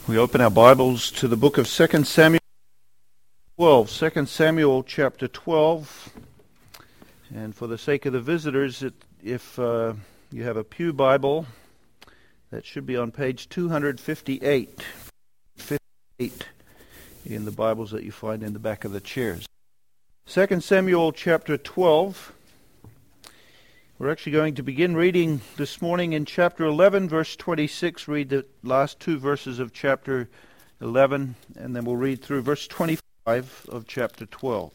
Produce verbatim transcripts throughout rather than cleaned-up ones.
We open our Bibles to the book of Second Samuel twelve. Second Samuel chapter twelve. And for the sake of the visitors, it, if uh, you have a pew Bible, that should be on page two fifty-eight. fifty-eight in the Bibles that you find in the back of the chairs. Second Samuel chapter twelve. We're actually going to begin reading this morning in chapter eleven, verse twenty-six. Read the last two verses of chapter eleven, and then we'll read through verse twenty-five of chapter twelve.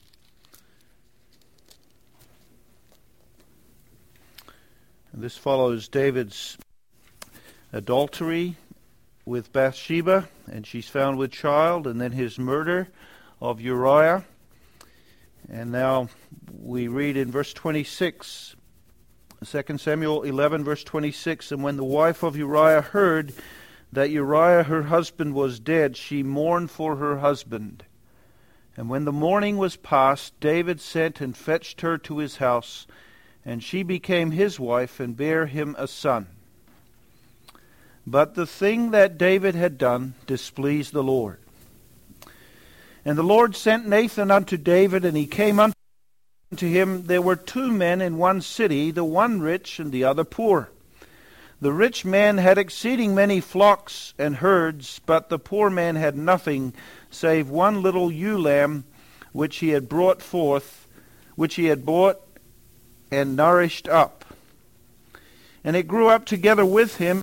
And this follows David's adultery with Bathsheba, and she's found with child, and then his murder of Uriah. And now we read in verse twenty-six, Second Samuel eleven, verse twenty-six, and when the wife of Uriah heard that Uriah her husband was dead, she mourned for her husband. And when the mourning was past, David sent and fetched her to his house, and she became his wife and bare him a son. But the thing that David had done displeased the Lord. And the Lord sent Nathan unto David, and he came unto To him there were two men in one city, the one rich and the other poor. The rich man had exceeding many flocks and herds, but the poor man had nothing save one little ewe lamb which he had brought forth, which he had bought and nourished up. And it grew up together with him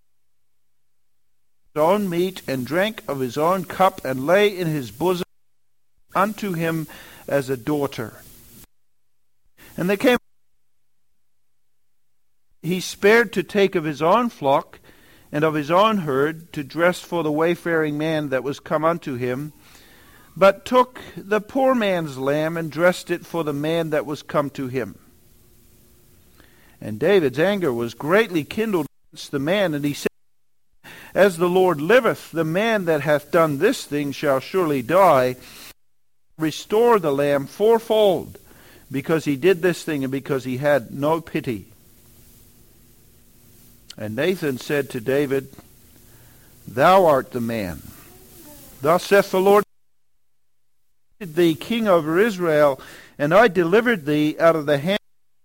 his own meat, and drank of his own cup, and lay in his bosom unto him as a daughter. And they came, he spared to take of his own flock and of his own herd to dress for the wayfaring man that was come unto him, but took the poor man's lamb and dressed it for the man that was come to him. And David's anger was greatly kindled against the man, and he said, As the Lord liveth, the man that hath done this thing shall surely die. Restore the lamb fourfold, because he did this thing, and because he had no pity. And Nathan said to David, Thou art the man. Thus saith the Lord, I made thee king over Israel, and I delivered thee out of the hand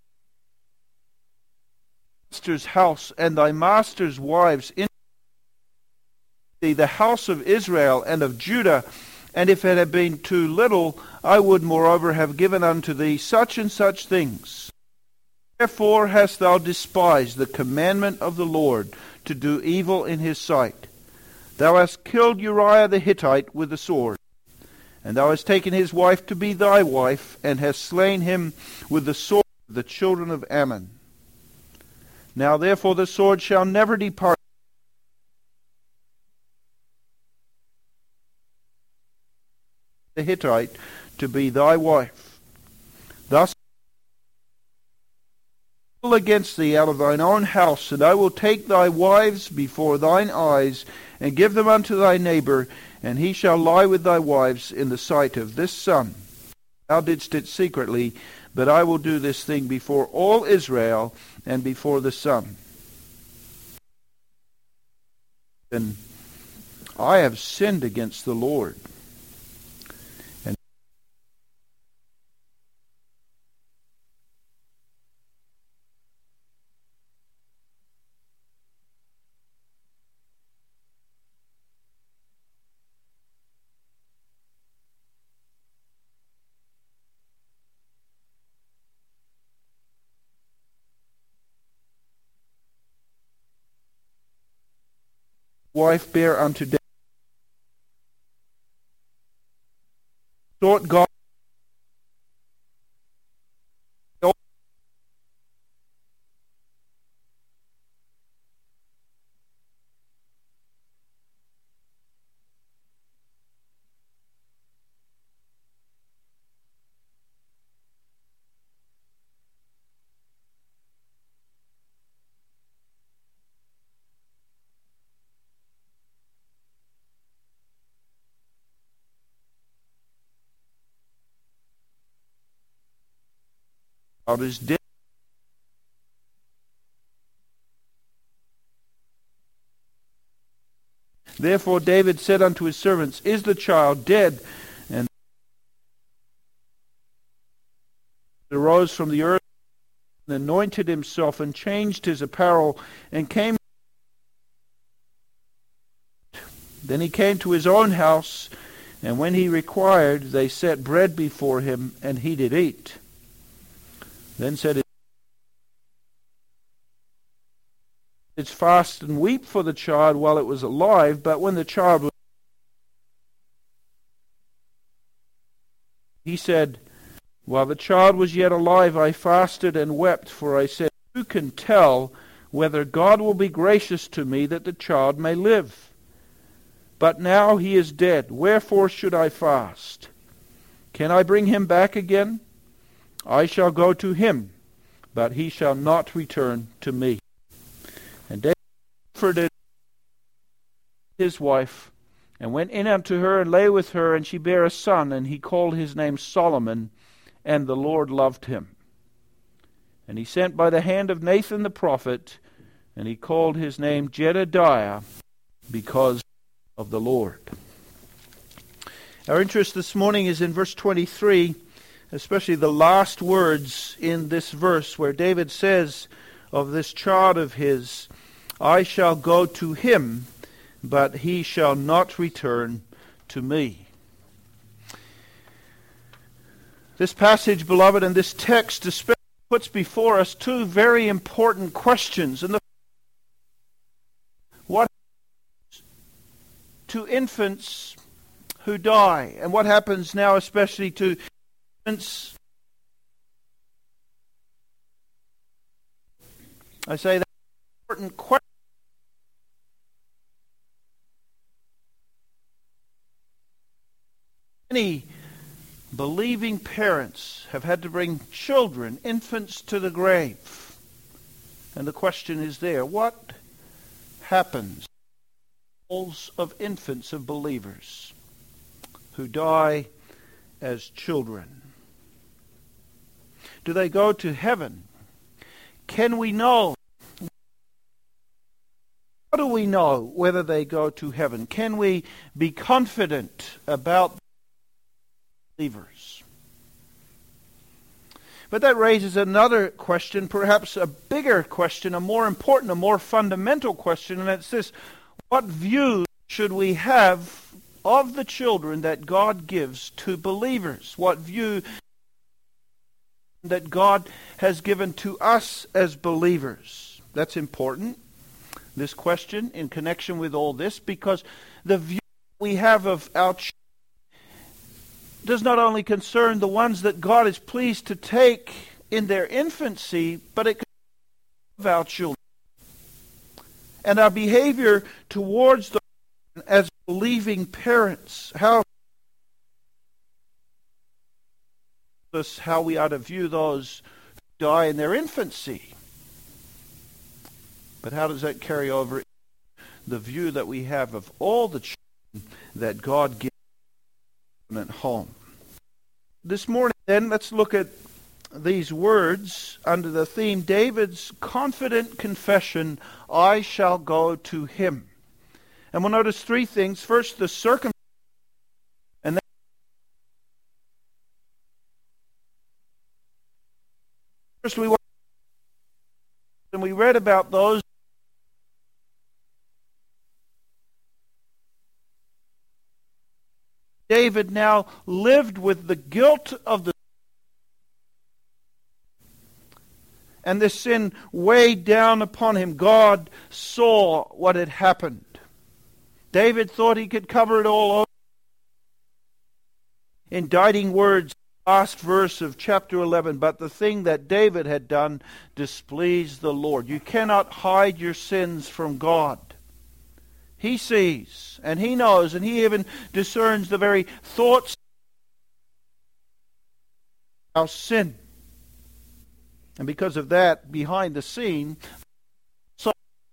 of thy master's house, and thy master's wives in thee, the house of Israel and of Judah. And if it had been too little, I would moreover have given unto thee such and such things. Therefore hast thou despised the commandment of the Lord, to do evil in his sight. Thou hast killed Uriah the Hittite with the sword, and thou hast taken his wife to be thy wife, and hast slain him with the sword of the children of Ammon. Now therefore the sword shall never depart the Hittite to be thy wife. Thus I will against thee out of thine own house, and I will take thy wives before thine eyes, and give them unto thy neighbor, and he shall lie with thy wives in the sight of this son. Thou didst it secretly, but I will do this thing before all Israel and before the sun. And I have sinned against the Lord. Wife bare unto David, sought God out his death. Therefore David said unto his servants, Is the child dead? And arose from the earth, and anointed himself, and changed his apparel, and came. Then he came to his own house, and when he required, they set bread before him, and he did eat. Then said his fast and weep for the child while it was alive, but when the child was, he said, While the child was yet alive, I fasted and wept, for I said, Who can tell whether God will be gracious to me that the child may live? But now he is dead. Wherefore should I fast? Can I bring him back again? I shall go to him, but he shall not return to me. And David comforted his wife, and went in unto her, and lay with her, and she bare a son, and he called his name Solomon, and the Lord loved him. And he sent by the hand of Nathan the prophet, and he called his name Jedediah, because of the Lord. Our interest this morning is in verse twenty-three, especially the last words in this verse, where David says of this child of his, I shall go to him, but he shall not return to me. This passage, beloved, and this text especially puts before us two very important questions. And the what to infants who die, and what happens now especially to infants. I say that important question. Many believing parents have had to bring children, infants, to the grave. And the question is there, what happens to the souls of infants, of believers, who die as children? Do they go to heaven? Can we know? How do we know whether they go to heaven? Can we be confident about believers? But that raises another question, perhaps a bigger question, a more important, a more fundamental question, and it's this: what view should we have of the children that God gives to believers? What view that God has given to us as believers? That's important, this question, in connection with all this, because the view we have of our children does not only concern the ones that God is pleased to take in their infancy, but it concerns our children. And our behavior towards them as believing parents, how how we are to view those who die in their infancy. But how does that carry over the view that we have of all the children that God gives at home? This morning, then, let's look at these words under the theme, David's confident confession, I shall go to him. And we'll notice three things. First, the circumstance. And then first we and we read about those David now lived with the guilt of the and this sin weighed down upon him. God saw what had happened. David thought he could cover it all over. Indicting words, last verse of chapter eleven, but the thing that David had done displeased the Lord. You cannot hide your sins from God. He sees, and he knows, and he even discerns the very thoughts of our sin. And because of that, behind the scene, so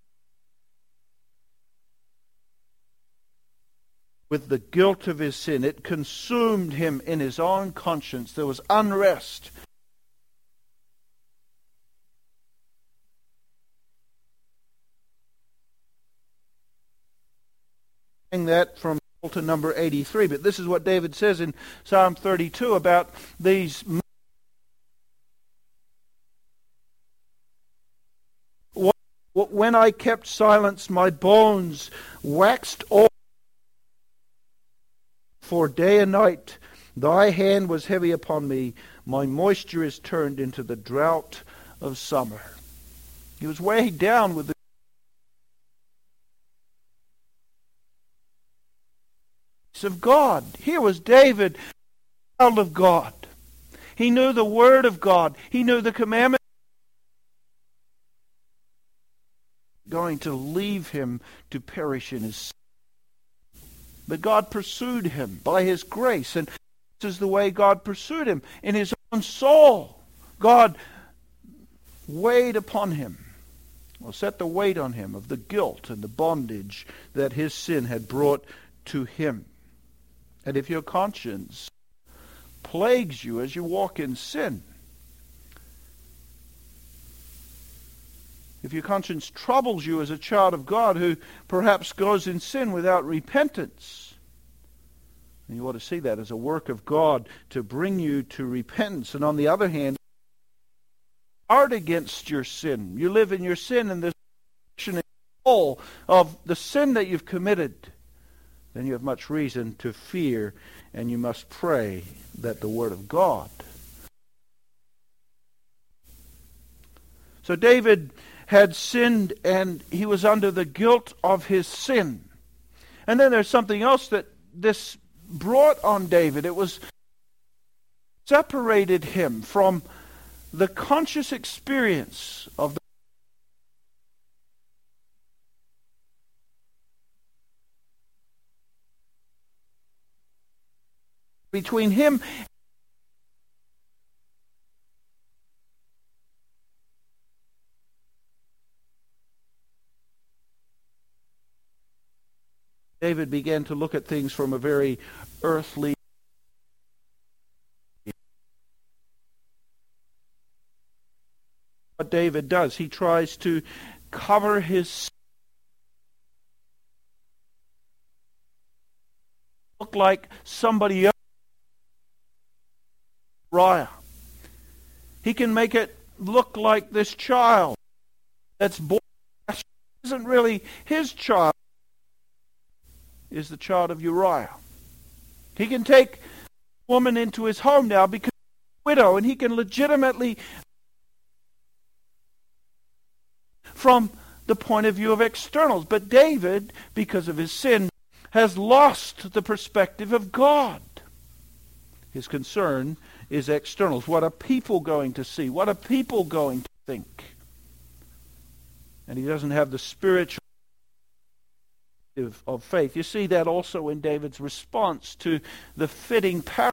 with the guilt of his sin, it consumed him in his own conscience. There was unrest. that from Psalm number eighty-three. But this is what David says in Psalm thirty-two about these. When I kept silence, my bones waxed old. For day and night thy hand was heavy upon me. My moisture is turned into the drought of summer. He was weighed down with the of God. Here was David, child of God. He knew the Word of God. He knew the commandment. Going to leave him to perish in his sin. But God pursued him by His grace. And this is the way God pursued him. In his own soul, God weighed upon him, or set the weight on him of the guilt and the bondage that his sin had brought to him. And if your conscience plagues you as you walk in sin, if your conscience troubles you as a child of God who perhaps goes in sin without repentance, then you ought to see that as a work of God to bring you to repentance. And on the other hand, guard against your sin. You live in your sin and this control of the sin that you've committed, then you have much reason to fear, and you must pray that the Word of God. So David had sinned, and he was under the guilt of his sin. And then there's something else that this brought on David. It was separated him from the conscious experience of the between him David began to look at things from a very earthly. What David does, he tries to cover his look like somebody else. Uriah. He can make it look like this child that's born isn't really his child, is the child of Uriah. He can take a woman into his home now because she's a widow, and he can legitimately, from the point of view of externals. But David, because of his sin, has lost the perspective of God. His concern is externals. What are people going to see? What are people going to think? And he doesn't have the spiritual of faith. You see that also in David's response to the fitting parable.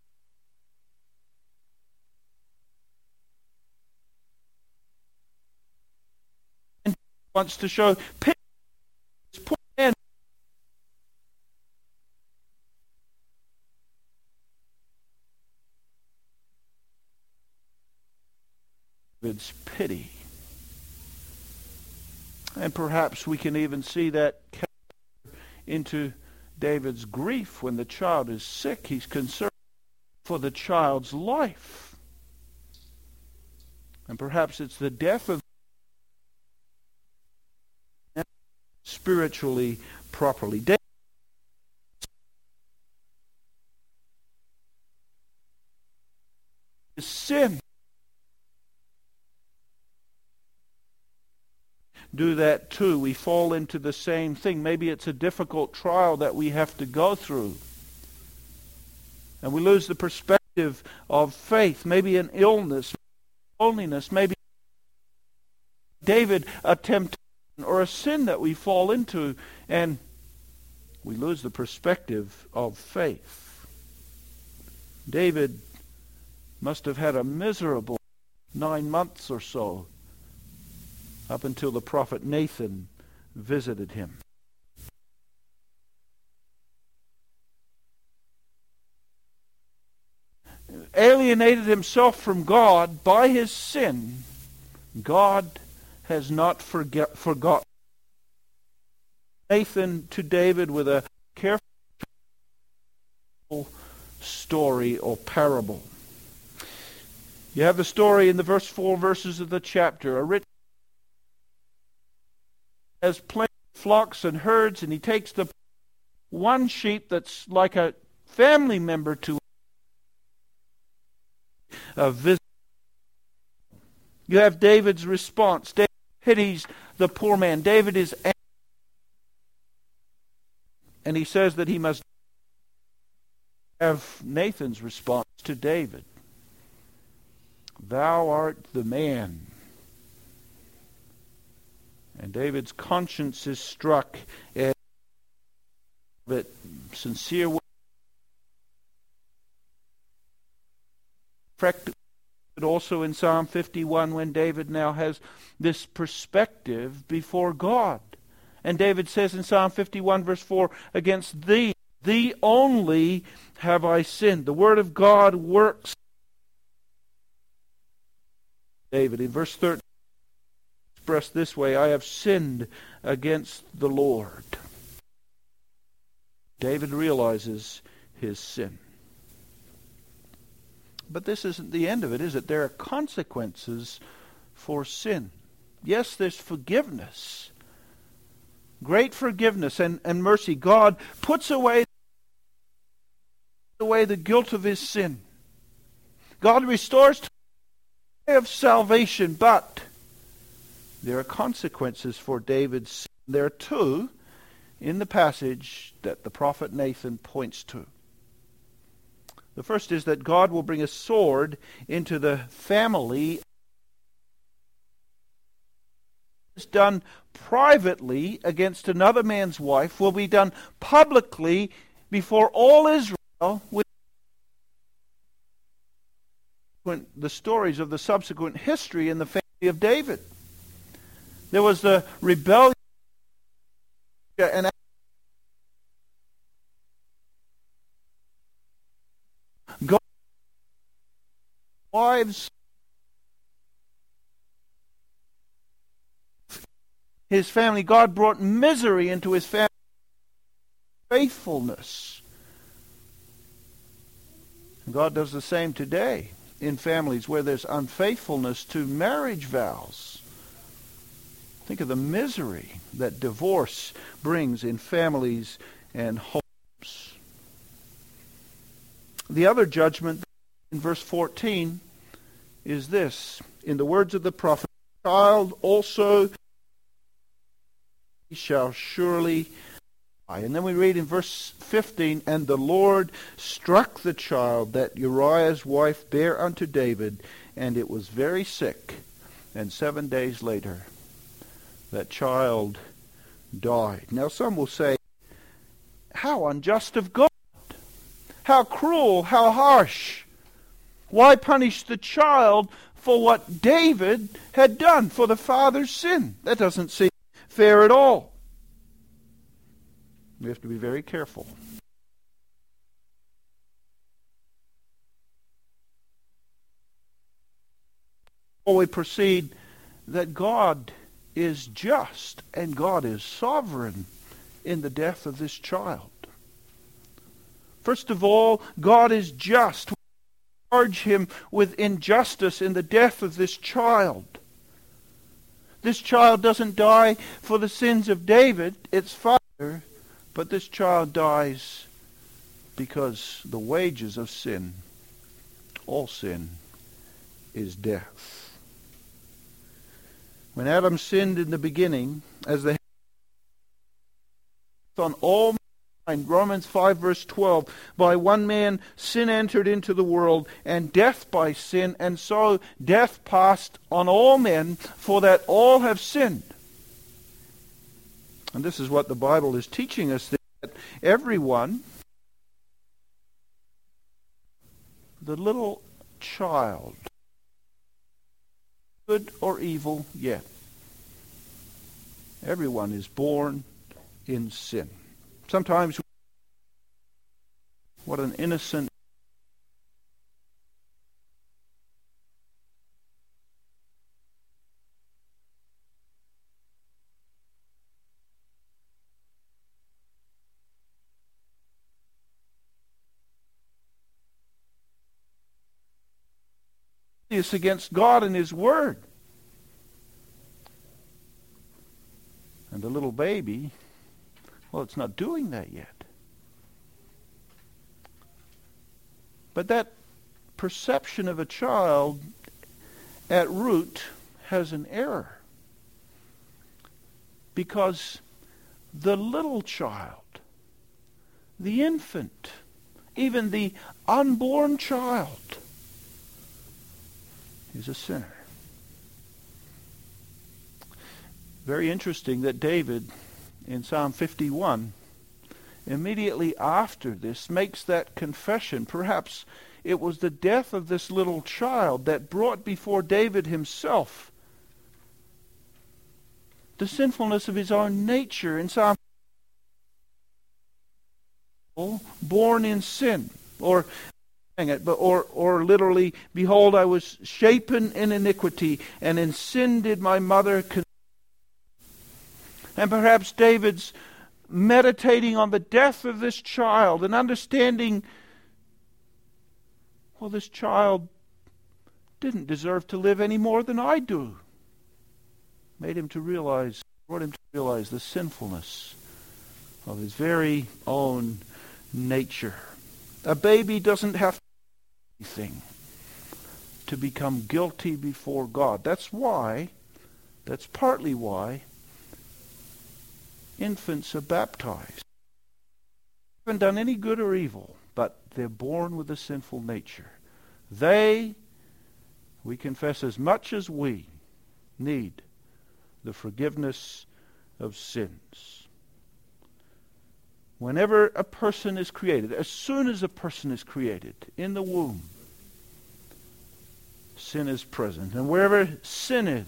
And wants to show pity. This poor man. David's pity. And perhaps we can even see that into David's grief when the child is sick. He's concerned for the child's life. And perhaps it's the death of spiritually properly. David sin. Do that too. We fall into the same thing. Maybe it's a difficult trial that we have to go through. And we lose the perspective of faith. Maybe an illness, loneliness, maybe David, a temptation or a sin that we fall into, and we lose the perspective of faith. David must have had a miserable nine months or so, up until the prophet Nathan visited him. Alienated himself from God by his sin, God has not forget, forgotten. Nathan to David with a careful story or parable. You have the story in the first four verses of the chapter. A rich has plenty of flocks and herds, and he takes the one sheep that's like a family member to a visit. You have David's response. David pities the poor man. David is angry, and he says that he must have Nathan's response to David. Thou art the man. And David's conscience is struck at that sincere way. Also in Psalm fifty-one, when David now has this perspective before God. And David says in Psalm fifty-one verse four, against thee, thee only have I sinned. The word of God works. David in verse thirteen expressed this way, I have sinned against the Lord. David realizes his sin. But this isn't the end of it, is it? There are consequences for sin. Yes, there's forgiveness. Great forgiveness and, and mercy. God puts away, away the guilt of his sin. God restores to the way of salvation, but there are consequences for David's sin. There are two in the passage that the prophet Nathan points to. The first is that God will bring a sword into the family. It's done privately against another man's wife will be done publicly before all Israel. With the stories of the subsequent history in the family of David. There was the rebellion and God, wives, his family. God brought misery into his family. Faithfulness. And God does the same today in families where there's unfaithfulness to marriage vows. Think of the misery that divorce brings in families and homes. The other judgment in verse fourteen is this. In the words of the prophet, child also shall surely die. And then we read in verse fifteen, and the Lord struck the child that Uriah's wife bare unto David, and it was very sick. And seven days later, that child died. Now some will say, how unjust of God. How cruel, how harsh. Why punish the child for what David had done, for the father's sin? That doesn't seem fair at all. We have to be very careful. Before we proceed, that God is just and God is sovereign in the death of this child. First of all, God is just. We charge him with injustice in the death of this child. This child doesn't die for the sins of David, its father, but this child dies because the wages of sin, all sin, is death. When Adam sinned in the beginning, as the on all Romans five verse twelve, by one man sin entered into the world, and death by sin, and so death passed on all men, for that all have sinned. And this is what the Bible is teaching us, that everyone, the little child, good or evil yet, everyone is born in sin. Sometimes, what an innocent against God and His Word. And the little baby, well, it's not doing that yet. But that perception of a child at root has an error. Because the little child, the infant, even the unborn child, is a sinner. Very interesting that David, in Psalm fifty-one, immediately after this, makes that confession. Perhaps it was the death of this little child that brought before David himself the sinfulness of his own nature. In Psalm born in sin, or it, but or or literally, behold, I was shapen in iniquity, and in sin did my mother conceive. And perhaps David's meditating on the death of this child and understanding, well, this child didn't deserve to live any more than I do. Made him to realize, brought him to realize the sinfulness of his very own nature. A baby doesn't have to do anything to become guilty before God. That's why, that's partly why infants are baptized. They haven't done any good or evil, but they're born with a sinful nature. They, we confess, as much as we need the forgiveness of sins. Whenever a person is created, as soon as a person is created in the womb, sin is present. And wherever sin is,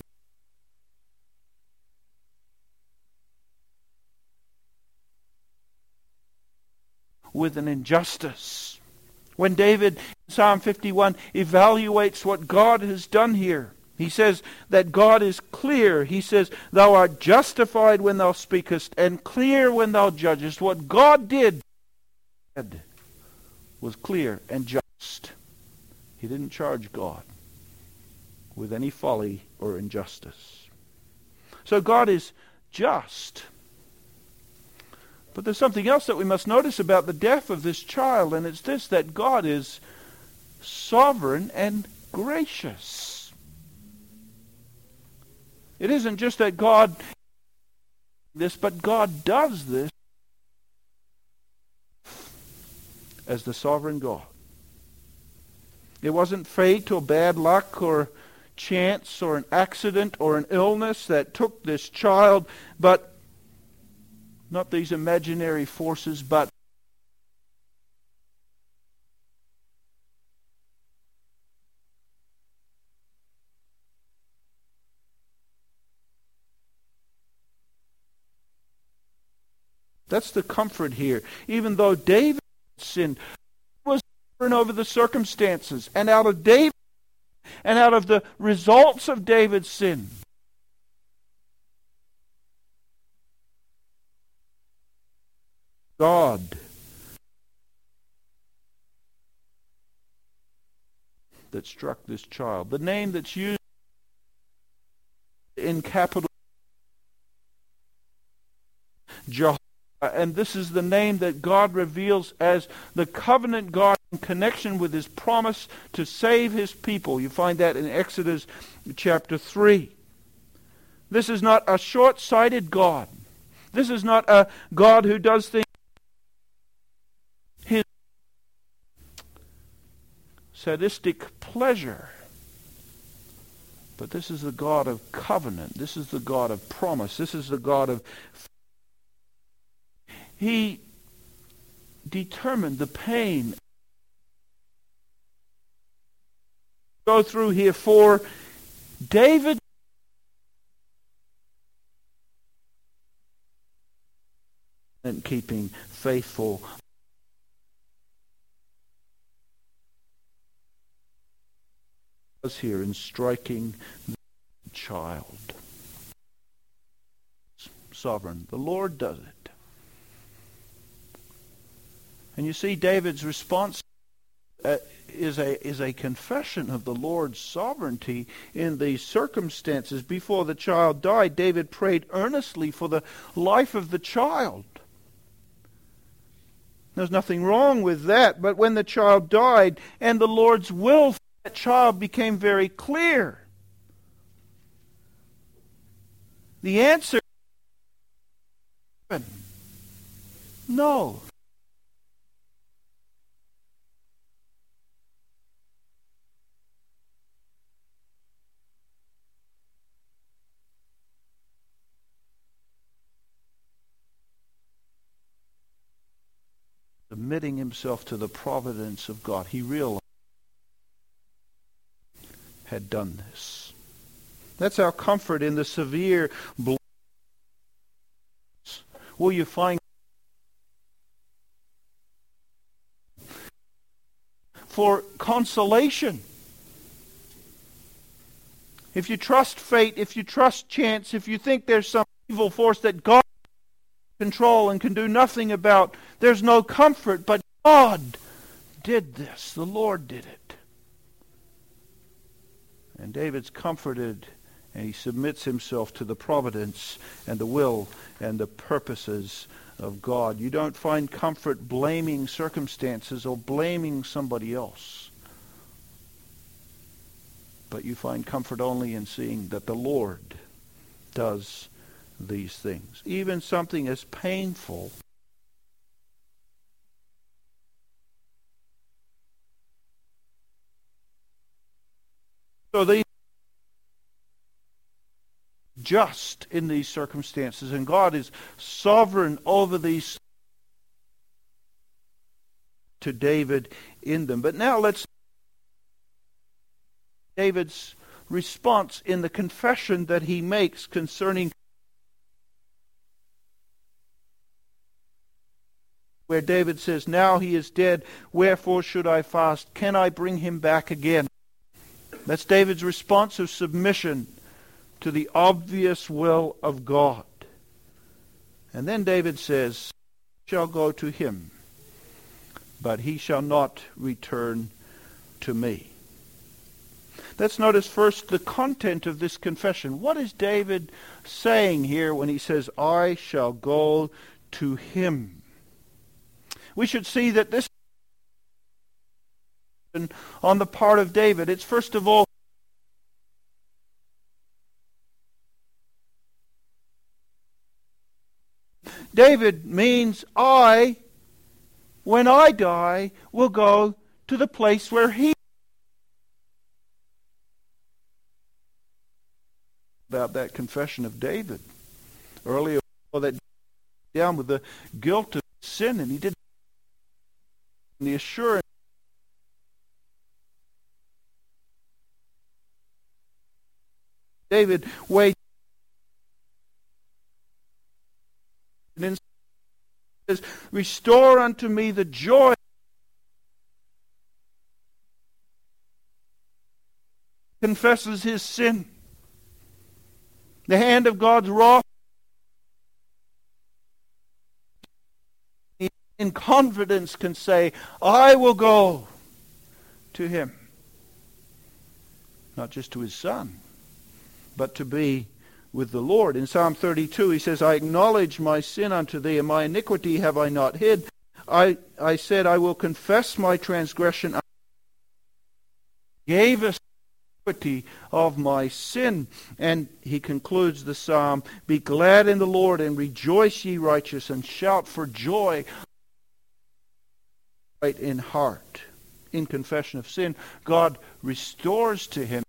with an injustice. When David, in Psalm fifty-one, evaluates what God has done here, he says that God is clear. He says, thou art justified when thou speakest, and clear when thou judgest. What God did was clear and just. He didn't charge God with any folly or injustice. So God is just. But there's something else that we must notice about the death of this child, and it's this, that God is sovereign and gracious. It isn't just that God does this, but God does this as the sovereign God. It wasn't fate or bad luck or chance or an accident or an illness that took this child, but not these imaginary forces, but that's the comfort here. Even though David sinned, was sovereign over the circumstances, and out of David and out of the results of David's sin, God that struck this child. The name that's used in capital Jehovah, and this is the name that God reveals as the covenant God in connection with His promise to save His people. You find that in Exodus chapter three. This is not a short-sighted God. This is not a God who does things His sadistic pleasure. But this is the God of covenant. This is the God of promise. This is the God of... He determined the pain. Go through here for David. And keeping faithful. Here in striking the child. Sovereign. The Lord does it. And you see David's response. Uh, is a is a confession of the Lord's sovereignty in these circumstances. Before the child died, David prayed earnestly for the life of the child. There's nothing wrong with that, but when the child died and the Lord's will for that child became very clear, the answer is no. Submitting himself to the providence of God, he realized had done this. That's our comfort in the severe blows. Will you find for consolation? If you trust fate, if you trust chance, if you think there's some evil force that God control and can do nothing about, there's no comfort. But God did this. The Lord did it. And David's comforted, and he submits himself to the providence and the will and the purposes of God. You don't find comfort blaming circumstances or blaming somebody else. But you find comfort only in seeing that the Lord does these things. Even something as painful so they just in these circumstances, and God is sovereign over these to David in them. But now let's David's response in the confession that he makes concerning where David says, now he is dead, wherefore should I fast? Can I bring him back again? That's David's response of submission to the obvious will of God. And then David says, I shall go to him, but he shall not return to me. Let's notice first the content of this confession. What is David saying here when he says, I shall go to him? We should see that this on the part of David, it's first of all David means I, when I die, will go to the place where he about that confession of David earlier, that down with the guilt of sin, and he did the assurance David wait and says, restore unto me the joy confesses his sin. The hand of God's wrath in confidence can say, I will go to him. Not just to his son, but to be with the Lord. In Psalm thirty-two, he says, I acknowledge my sin unto thee, and my iniquity have I not hid. I, I said, I will confess my transgression. I gave us iniquity of my sin. And he concludes the psalm, be glad in the Lord, and rejoice ye righteous, and shout for joy right in heart. In confession of sin, God restores to him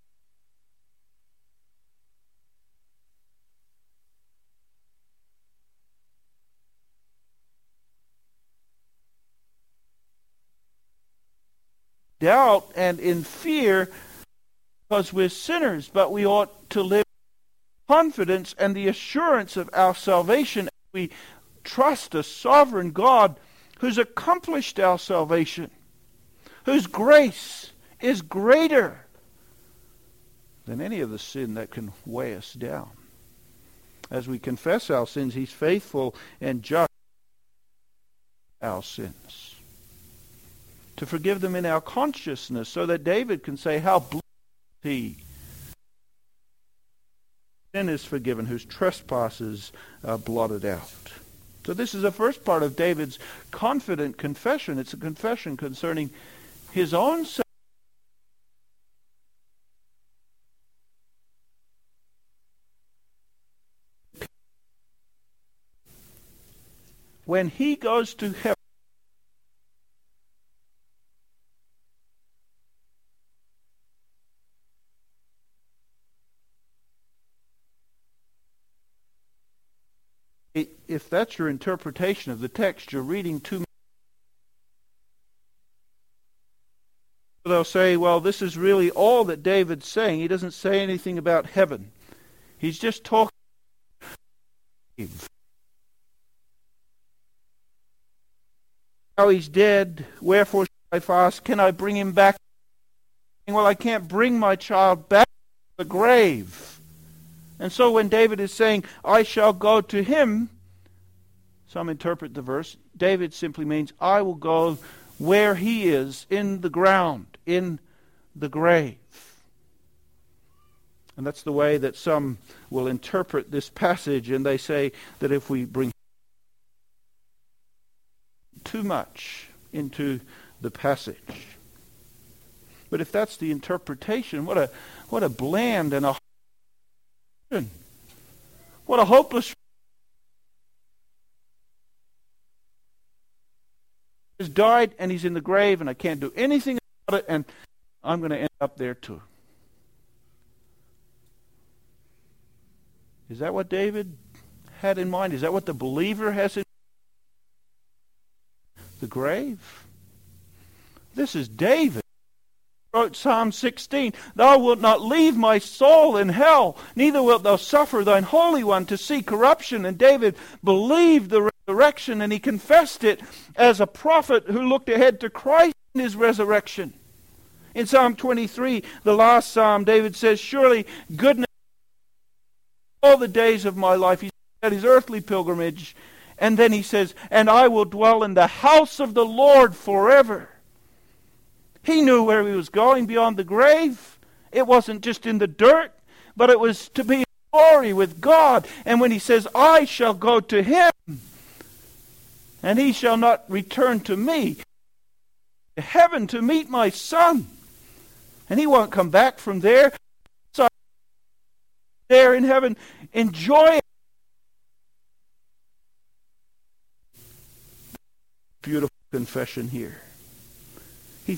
doubt and in fear because we're sinners, but we ought to live with confidence and the assurance of our salvation. We trust a sovereign God who's accomplished our salvation, whose grace is greater than any of the sin that can weigh us down. As we confess our sins, he's faithful and just our sins. to forgive them in our consciousness, so that David can say, how blessed is he. Sin is forgiven, whose trespasses are blotted out. So this is the first part of David's confident confession. It's a confession concerning his own sin. When he goes to heaven, if that's your interpretation of the text, you're reading too much. They'll say, well, this is really all that David's saying. He doesn't say anything about heaven. He's just talking. Now he's dead, wherefore shall I fast? Can I bring him back? Well, I can't bring my child back to the grave. And so when David is saying, I shall go to him, some interpret the verse, David simply means, I will go where he is, in the ground, in the grave. And that's the way that some will interpret this passage, and they say that if we bring too much into the passage. But if that's the interpretation, what a what a bland and a what a hopeless. He's died and he's in the grave, and I can't do anything about it, and I'm going to end up there too. Is that what David had in mind? Is that what the believer has in mind? The grave? This is David. He wrote Psalm sixteen. Thou wilt not leave my soul in hell, neither wilt thou suffer thine Holy One to see corruption. And David believed the resurrection, and he confessed it as a prophet who looked ahead to Christ and his resurrection. In Psalm twenty-three, the last psalm, David says, surely goodness all the days of my life. He said his earthly pilgrimage. And then he says, and I will dwell in the house of the Lord forever. He knew where he was going beyond the grave. It wasn't just in the dirt, but it was to be in glory with God. And when he says, I shall go to him, and he shall not return to me, to heaven to meet my son. And he won't come back from there. So there in heaven, enjoy it. Beautiful confession here. He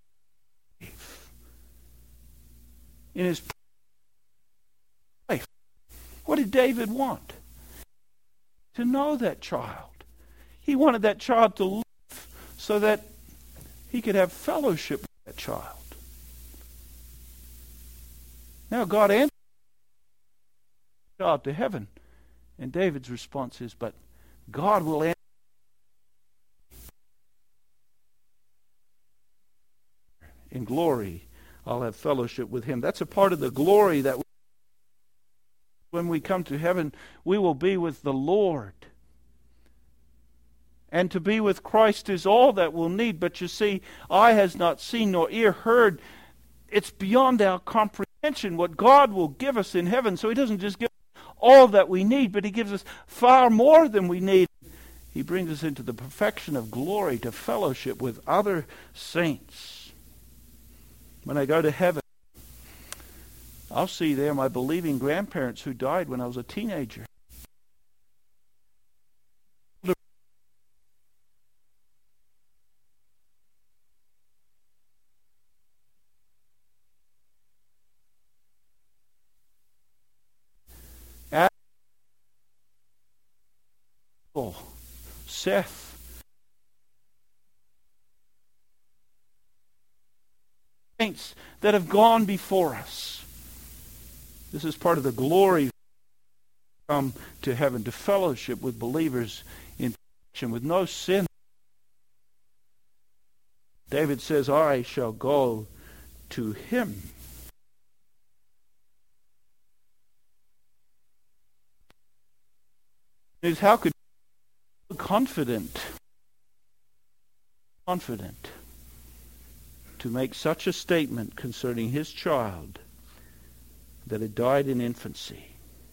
in his life. What did David want? To know that child. He wanted that child to live so that he could have fellowship with that child. Now God answered the child to heaven, and David's response is, but God will answer. In glory, I'll have fellowship with him. That's a part of the glory that when we come to heaven, we will be with the Lord. And to be with Christ is all that we'll need. But you see, eye has not seen nor ear heard. It's beyond our comprehension what God will give us in heaven. So he doesn't just give us all that we need, but he gives us far more than we need. He brings us into the perfection of glory to fellowship with other saints. When I go to heaven, I'll see there my believing grandparents who died when I was a teenager. Seth, saints that have gone before us. This is part of the glory come to heaven, to fellowship with believers in perfection, with no sin. David says, I shall go to him. Is how could confident, confident to make such a statement concerning his child that it died in infancy.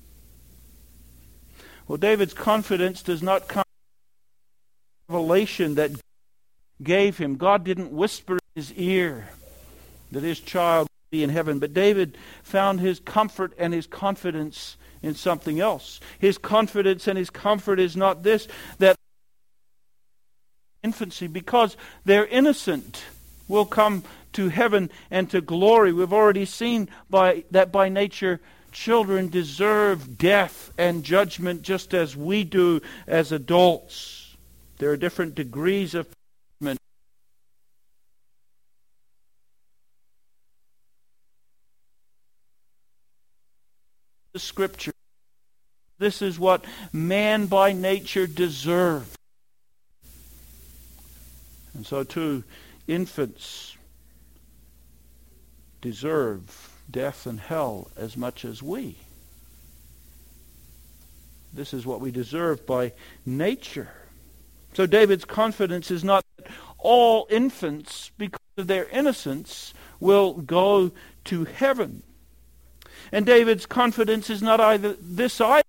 Well, David's confidence does not come from revelation that God gave him. God didn't whisper in his ear that his child would be in heaven, but David found his comfort and his confidence in something else. His confidence and his comfort is not this, that infancy, because they're innocent, will come to heaven and to glory. We've already seen by that by nature children deserve death and judgment just as we do as adults. There are different degrees of punishment. The Scripture. This is what man by nature deserves. And so too, infants deserve death and hell as much as we. This is what we deserve by nature. So David's confidence is not that all infants, because of their innocence, will go to heaven. And David's confidence is not either this either.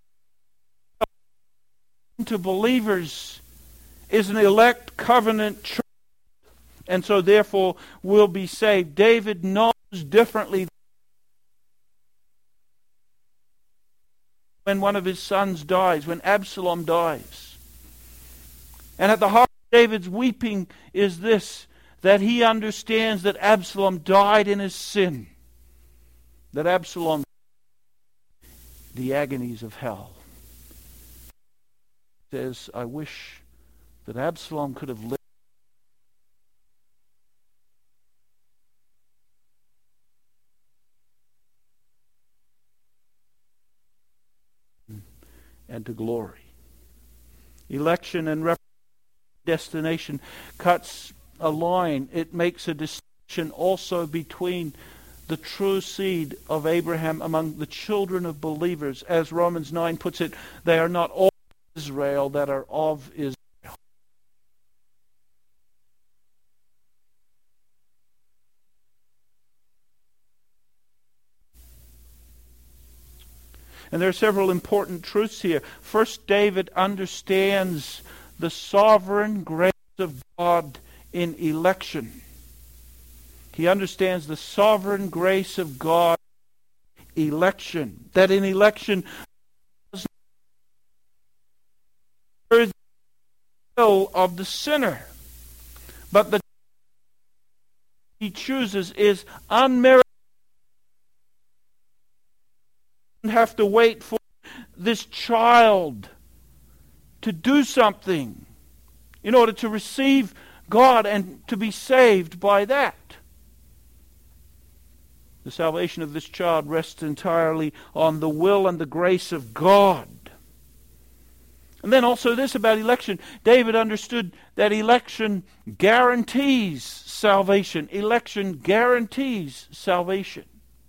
To believers is an elect covenant church, and so therefore will be saved. David knows differently when one of his sons dies, when Absalom dies. And at the heart of David's weeping is this, that he understands that Absalom died in his sin, that Absalom the agonies of hell. He says, I wish that Absalom could have lived and to glory. Election and destination cuts a line. It makes a distinction also between the true seed of Abraham among the children of believers. As Romans nine puts it, they are not all Israel that are of Israel. And there are several important truths here. First, David understands the sovereign grace of God in election. He understands the sovereign grace of God in election. That in election, the will of the sinner, but the he chooses is unmerited. Have to wait for this child to do something in order to receive God and to be saved by that. The salvation of this child rests entirely on the will and the grace of God. And then also this about election. David understood that election guarantees salvation. Election guarantees salvation.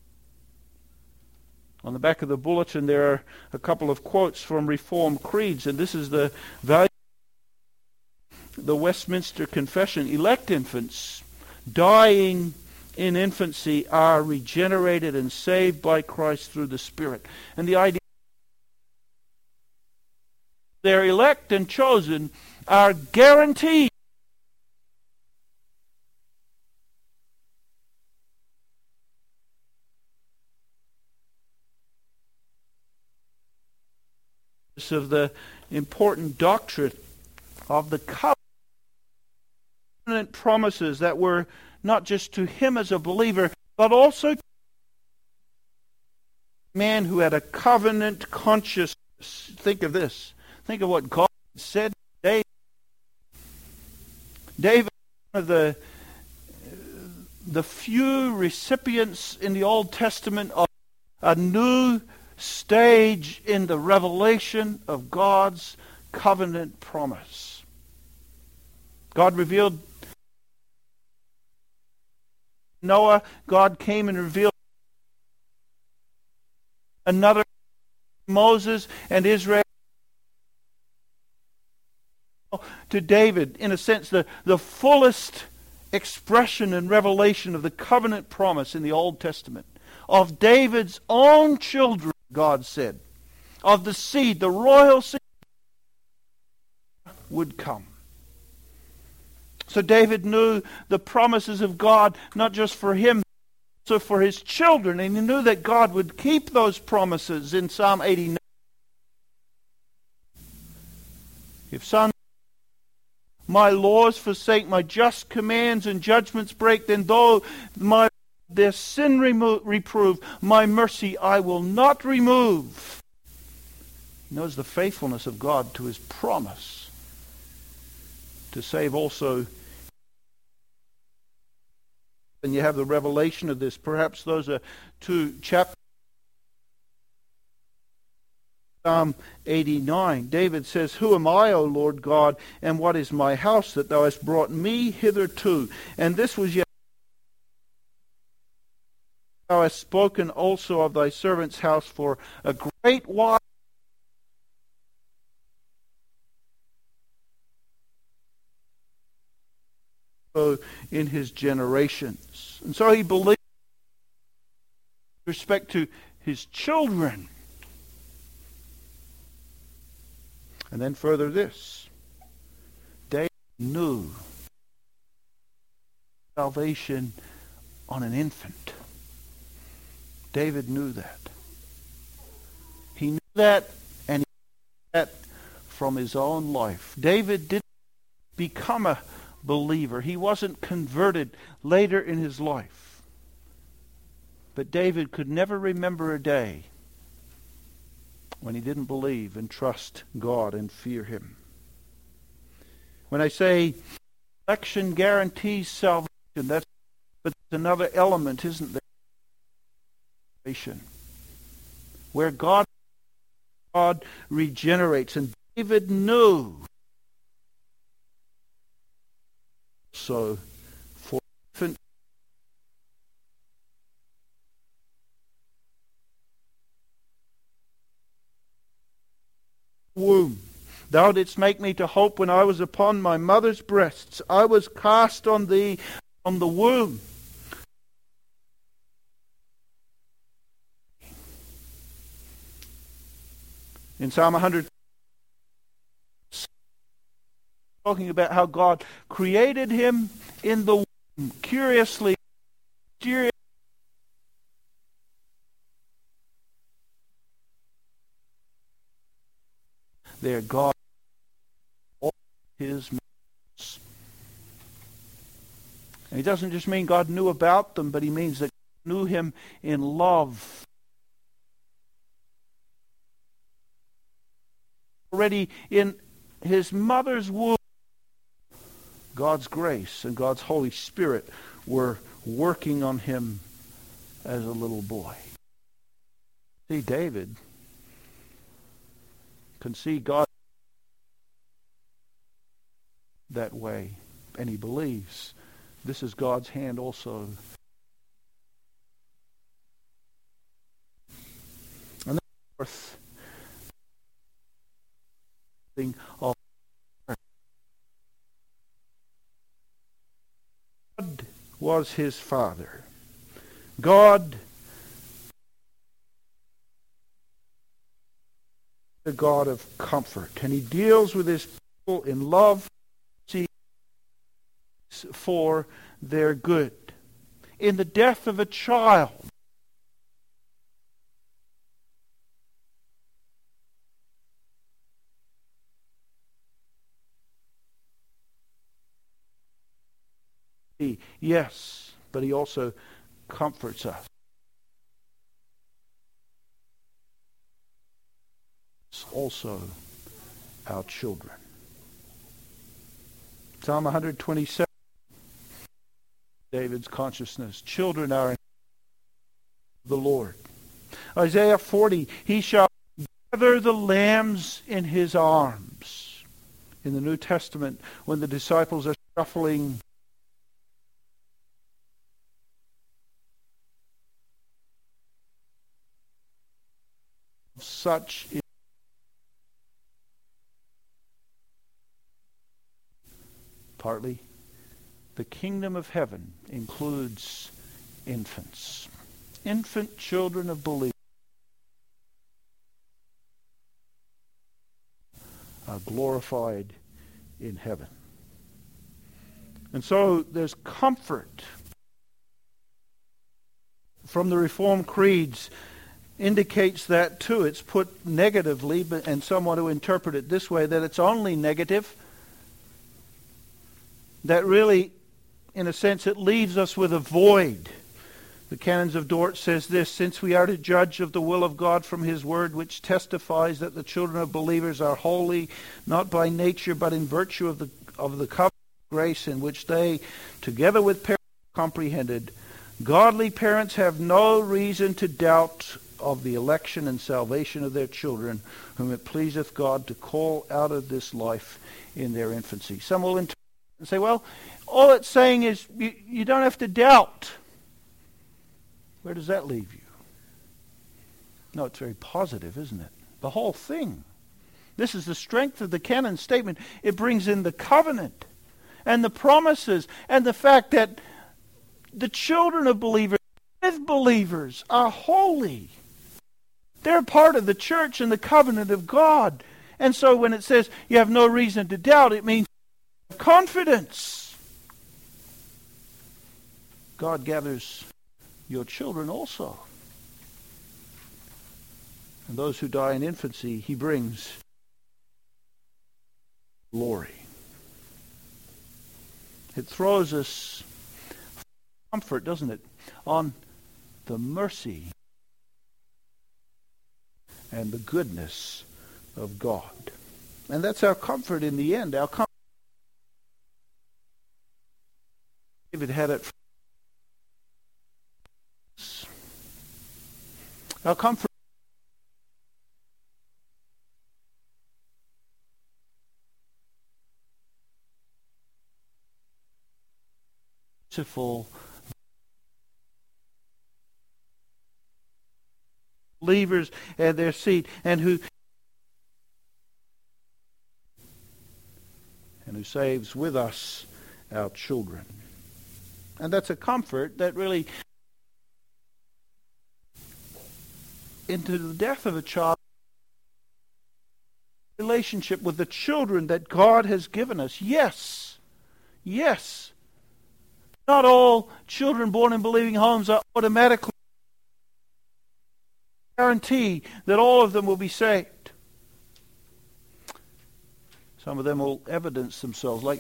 On the back of the bulletin there are a couple of quotes from Reformed creeds, and this is the value of the Westminster Confession. Elect infants dying in infancy are regenerated and saved by Christ through the Spirit. And the idea they're elect and chosen are guaranteed of the important doctrine of the covenant promises that were not just to him as a believer, but also to a man who had a covenant consciousness. Think of this. Think of what God said to David. David, one of the, the few recipients in the Old Testament of a new stage in the revelation of God's covenant promise. God revealed Noah, God came and revealed another Moses and Israel to David. In a sense, the, the fullest expression and revelation of the covenant promise in the Old Testament. Of David's own children, God said. Of the seed, the royal seed would come. So David knew the promises of God, not just for him, but also for his children. And he knew that God would keep those promises in Psalm eighty-nine. If son, my laws forsake, my just commands and judgments break, then though my their sin remo- reprove, my mercy I will not remove. He knows the faithfulness of God to his promise to save also. And you have the revelation of this. Perhaps those are two chapters. Psalm eighty-nine, David says, Who am I, O Lord God, and what is my house that thou hast brought me hitherto? And this was yet thou hast spoken also of thy servant's house for a great while. In his generations. And so he believed with respect to his children. And then further this. David knew salvation on an infant. David knew that. He knew that, and he knew that from his own life. David didn't become a believer. He wasn't converted later in his life. But David could never remember a day when he didn't believe and trust God and fear him. When I say election guarantees salvation, that's but there's another element, isn't there? Where God, God regenerates. And David knew so for infant womb. Thou didst make me to hope when I was upon my mother's breasts. I was cast on thee from the womb. In Psalm one hundred, talking about how God created him in the womb, curiously, mysterious. There, God, all his miracles. And he doesn't just mean God knew about them, but he means that God knew him in love. Already in his mother's womb, God's grace and God's Holy Spirit were working on him as a little boy. See, David can see God that way, and he believes this is God's hand also. And then fourth thing of God was his father. God, the God of comfort, and he deals with his people in love for their good. In the death of a child, he, yes, but he also comforts us. Also our children. Psalm one hundred twenty-seven, David's consciousness. Children are in the Lord. Isaiah forty, he shall gather the lambs in his arms. In the New Testament, when the disciples are shuffling such partly the kingdom of heaven includes infants. Infant children of believers are glorified in heaven. And so there's comfort from the Reformed creeds indicates that too. It's put negatively, but, and some want to interpret it this way, that it's only negative. That really, in a sense, it leaves us with a void. The Canons of Dort says this: since we are to judge of the will of God from His Word, which testifies that the children of believers are holy, not by nature, but in virtue of the of the covenant of grace in which they, together with parents, comprehended, godly parents have no reason to doubt of the election and salvation of their children, whom it pleaseth God to call out of this life in their infancy. Some will interpret and say, well, all it's saying is you, you don't have to doubt. Where does that leave you? No, it's very positive, isn't it? The whole thing. This is the strength of the canon statement. It brings in the covenant and the promises and the fact that the children of believers, with believers, are holy. They're part of the church and the covenant of God. And so when it says you have no reason to doubt, it means confidence. God gathers your children also. And those who die in infancy, He brings glory. It throws us comfort, doesn't it, on the mercy and the goodness of God. And that's our comfort in the end. Our comfort. David had it. Our comfort. Merciful believers and their seed, and who and who saves with us our children. And that's a comfort that really, into the death of a child, relationship with the children that God has given us. Yes, yes. Not all children born in believing homes are automatically guarantee that all of them will be saved. Some of them will evidence themselves, like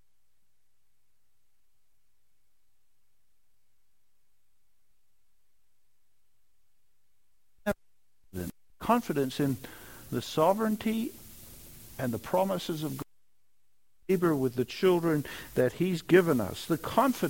confidence in the sovereignty and the promises of God. Neighbor with the children that He's given us. The confidence.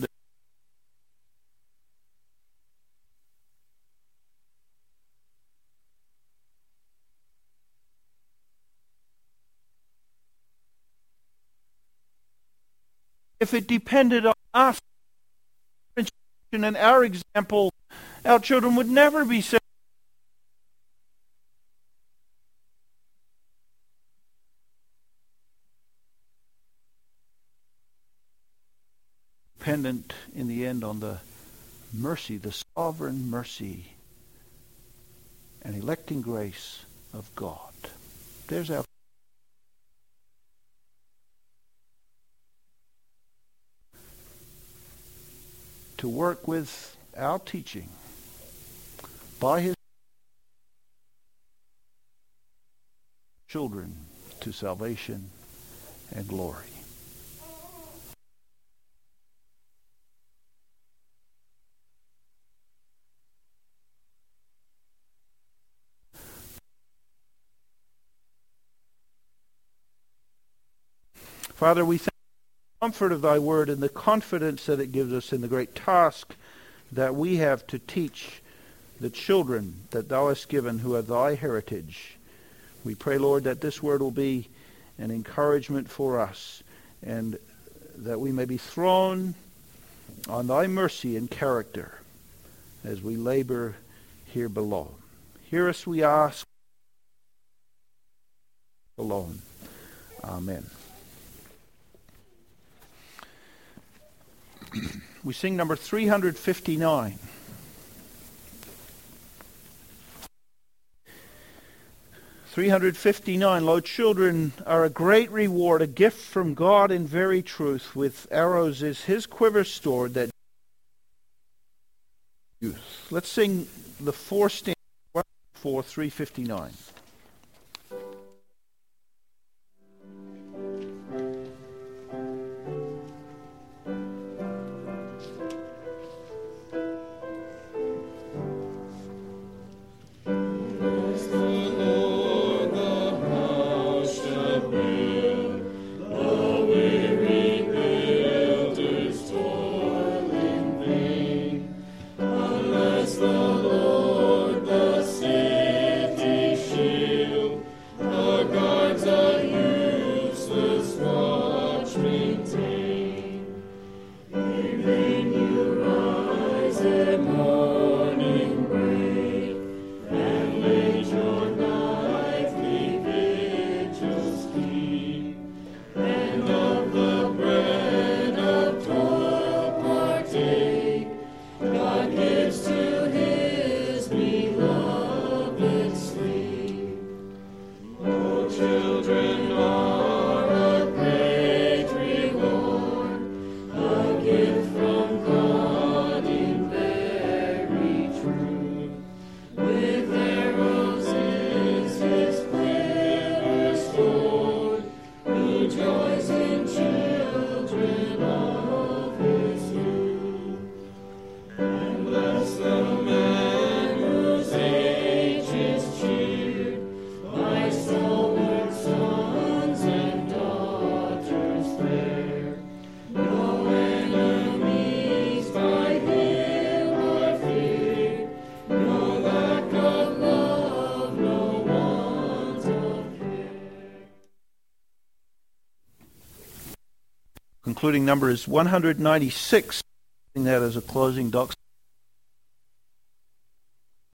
If it depended on us and our example, our children would never be saved. Dependent in the end on the mercy, the sovereign mercy and electing grace of God. There's our to work with our teaching by His children to salvation and glory. Father, we thank you for the comfort of Thy word and the confidence that it gives us in the great task that we have to teach the children that Thou hast given who are Thy heritage. We pray, Lord, that this word will be an encouragement for us and that we may be thrown on Thy mercy and character as we labor here below. Hear us, we ask, alone. Amen. We sing number three hundred fifty-nine. three hundred fifty-nine. Lo, children are a great reward, a gift from God in very truth. With arrows is his quiver stored that youth. Let's sing the four stanzas, one, four, three fifty-nine. Concluding number is one hundred ninety-six. That as a closing doc.